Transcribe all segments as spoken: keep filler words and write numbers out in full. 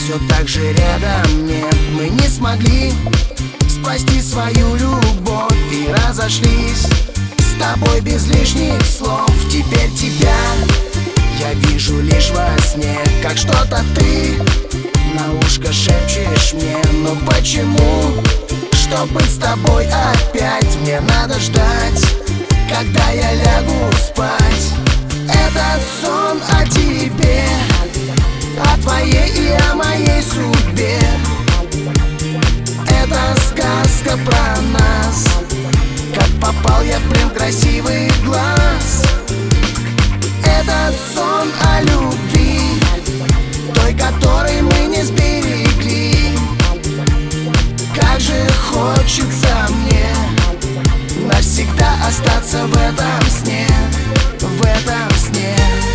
все так же рядом. Нет, мы не смогли спасти свою любовь и разошлись с тобой без лишних слов. Теперь тебя я вижу лишь во сне, как что-то ты на ушко шепчешь мне. Но почему, чтоб быть с тобой опять, мне надо ждать, когда я лягу спать? Этот сон о тебе, о твоей и о моей судьбе. Это сказка про нас, как попал я в плен красивых глаз. Этот сон о любви, той, которой мы не сберегли. Как же хочется мне навсегда остаться в этом сне, в этом сне.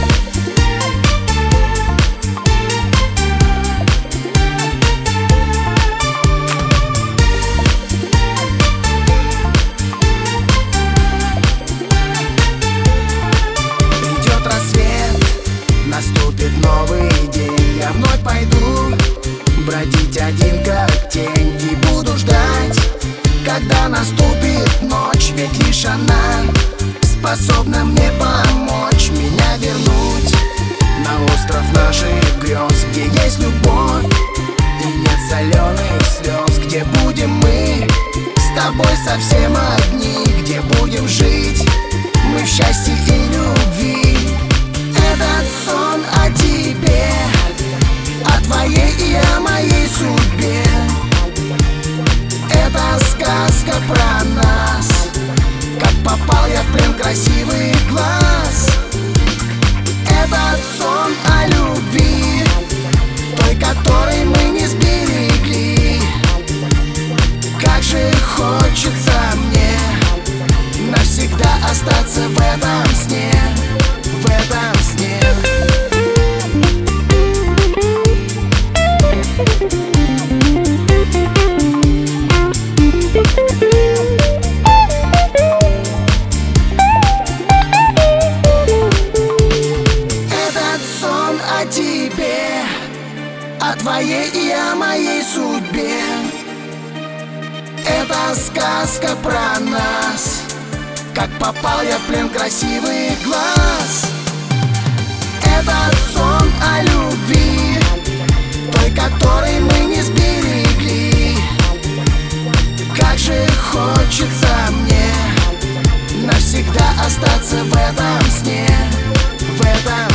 Придет рассвет, наступит новый день. Я вновь пойду бродить один как тень и буду ждать, когда наступит ночь. Ведь лишь она способна мне помочь, меня вернуть на остров наших грез, где есть любовь и нет соленых слез, где будем мы с тобой совсем одни, где будем жить мы в счастье и любви. Этот сон о тебе, о твоей и о моей судьбе. Это сказка про нас, как попал я в плен красивых глаз. Этот сон о любви, той, которой мы не сберегли. Как же хочется мне навсегда остаться в этом сне, в этом сне. О тебе, о твоей и о моей судьбе. Это сказка про нас, как попал я в плен красивых глаз. Этот сон о любви, той, которой мы не сберегли. Как же хочется мне навсегда остаться в этом сне, в этом